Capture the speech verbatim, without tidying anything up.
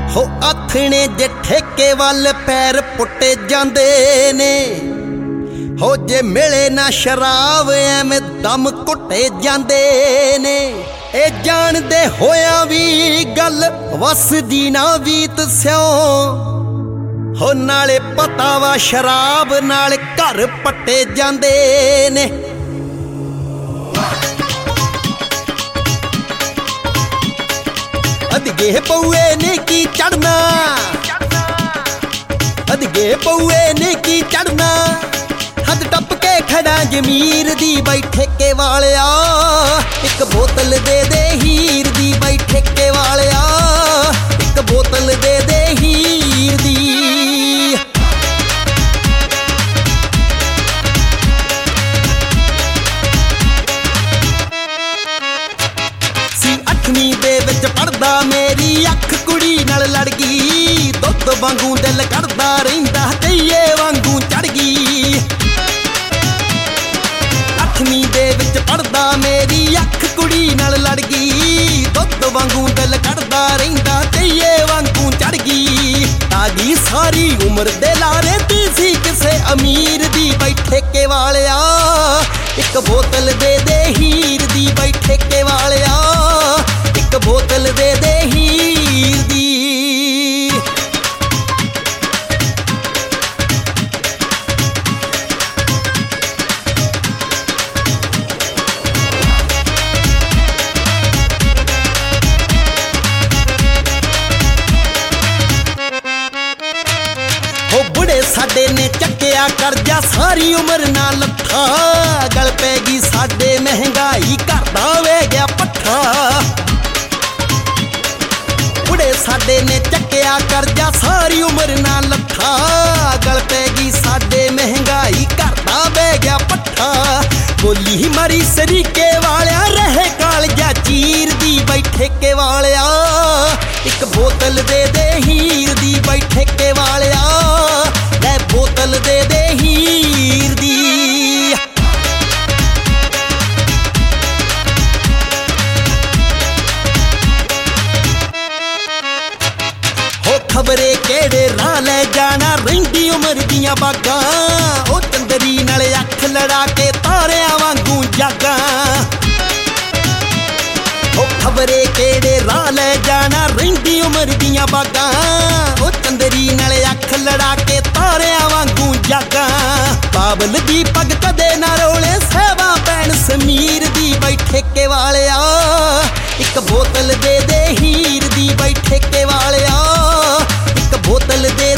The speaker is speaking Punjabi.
ਹੋ ਆਥਣੇ ਜੇ ਠੇਕੇ ਵੱਲ ਪੈਰ ਪੁੱਟੇ ਜਾਂਦੇ ਨੇ। ਹੋ ਜੇ ਮਿਲੇ ਨਾ ਸ਼ਰਾਬ ਐਵੇਂ ਦਮ ਘੁੱਟੇ ਜਾਂਦੇ ਨੇ। ਇਹ ਜਾਣਦੇ ਹੋਇਆ ਵੀ ਗੱਲ ਵਸਦੀ ਨਾ ਵੀਤ ਸਿਉ। ਹੋ ਨਾਲੇ ਪਤਾ ਵਾ ਸ਼ਰਾਬ ਨਾਲ ਘਰ ਪੱਟੇ ਜਾਂਦੇ ਨੇ। ਅਧਗੇ ਪਊਏ ਨੇ ਕੀ ਚੜਨਾ, ਅਧਗੇ ਪਊਏ ਨੇ ਕੀ ਚੜਨਾ। ਹੱਦ ਟੱਪ ਕੇ ਖੜਾ ਜਮੀਰ ਦੀ ਬਈ ਠੇਕੇ ਵਾਲਿਆ। ਇੱਕ ਬੋਤਲ ਦੇ ਦੇ ਹੀਰ ਦੀ ਬਈ ਠੇਕੇ ਵਾਲਿਆ। ਇੱਕ ਬੋਤਲ ਦੇ ਦੇ ਹੀਰ ਦੀ। ਸੀ ਅੱਠਵੀਂ ਦੇ ਵਿੱਚ ਪੜਦਾ ਮੇਰੀ ਅੱਖ ਕੁੜੀ ਨਾਲ ਲੜ ਗਈ। ਦੁੱਧ ਵਾਂਗੂ ਦਿਲ ਕੱਢਦਾ ਰਹਿੰਦਾ ਕਈਏ ਵਾਂਗੂ ਚੜ ਗਈ। ਅੱਠਵੀਂ ਦੇ ਵਿੱਚ ਪੜਦਾ ਮੇਰੀ ਅੱਖ ਕੁੜੀ ਨਾਲ ਲੜ ਗਈ। ਦੁੱਧ ਵਾਂਗੂ ਦਿਲ ਕੱਢਦਾ ਰਹਿੰਦਾ ਕਈਏ ਵਾਂਗੂ ਚੜ ਗਈ। ਆ ਗਈ ਸਾਰੀ ਉਮਰ ਦੇ ਲਾਰੇ ਤੀ ਸੀ ਕਿਸੇ ਅਮੀਰ ਦੀ ਬਈ ਠੇਕੇ ਵਾਲਿਆ। ਇੱਕ ਬੋਤਲ ਦੇ ਦੇ ਹੀਰ ਦੀ ਬਈ ਠੇਕੇ ਵਾਲਿਆ। ਇੱਕ ਬੋਤਲ ਦੇ ਦੇ ਹੀਰ ਦੀ। ਹੋ ਬੁੜੇ ਸਾਡੇ ਨੇ ਚੱਕਿਆ ਕਰਜ਼ਾ ਸਾਰੀ ਉਮਰ ਨਾ ਲੱਥਾ। ਗਲ ਪੈ ਗਈ ਸਾਡੇ ਮਹਿੰਗਾਈ ਘਰ ਦਾ ਵੇ ਗਿਆ ਪੱਠਾ। ਬੁੜੇ ਸਾਡੇ ਨੇ ਚੱਕਿਆ ਕਰਜ਼ਾ ਸਾਰੀ ਉਮਰ ਨਾ ਲੱਥਾ। ਗਲ ਪੈ ਗਈ ਸਾਡੇ ਮਹਿੰਗਾਈ ਘਰ ਦਾ ਵੇ ਗਿਆ ਪੱਠਾ। ਬੋਲੀ ਮਰੀ ਸਰੀਕੇ ਵਾਲਿਆ ਰਹੇ ਕਾਲਜਾ ਚੀਰ ਦੀ ਬਈ ਠੇਕੇ ਵਾਲਿਆ। ਇੱਕ ਬੋਤਲ ਦੇ ਦੇ ਹੀਰ ਦੀ ਬਈ ਠੇਕੇ ਵਾਲਿਆ। ਲੈ ਬੋਤਲ ਦੇ ਦੇ ਹੀਰ ਦੀ। ਹੋ ਖਬਰੇ ਕਿਹੜੇ ਰਾਹ ਲੈ ਜਾਣਾ ਰਹਿੰਦੀ ਉਮਰ ਦੀਆਂ ਬਾਗਾਂ। ਉਹ ਚੰਦਰੀ ਨਾਲ ਅੱਖ ਲੜਾ ਕੇ ਤਾਰਿਆਂ ਵਾਂਗੂ ਜਾਗਾਂ। ਉਹ ਖਬਰੇ ਕਿਹੜੇ ਰਾਹ ਲੈ ਜਾਣਾ ਰਹਿੰਦੀ ਉਮਰ ਦੀਆਂ ਬਾਗਾਂ। ਉਹ ਚੰਦਰੀ ਨਾਲ ਅੱਖ ਲੜਾ ਕੇ ਤਾਰਿਆਂ ਵਾਂਗੂ ਜਾਗਾਂ। ਬਾਬਲ ਦੀ ਪੱਗ ਕਦੇ ਨਾ ਰੋਲੇ ਸਹਿਵਾ ਪੈਣ ਸਮੀਰ ਦੀ ਬਈ ਠੇਕੇ ਵਾਲਿਆ। ਇੱਕ ਬੋਤਲ ਦੇ ਦੇ ਹੀਰ ਦੀ ਬਈ ਠੇਕੇ ਵਾਲਿਆ। ਇੱਕ ਬੋਤਲ ਦੇ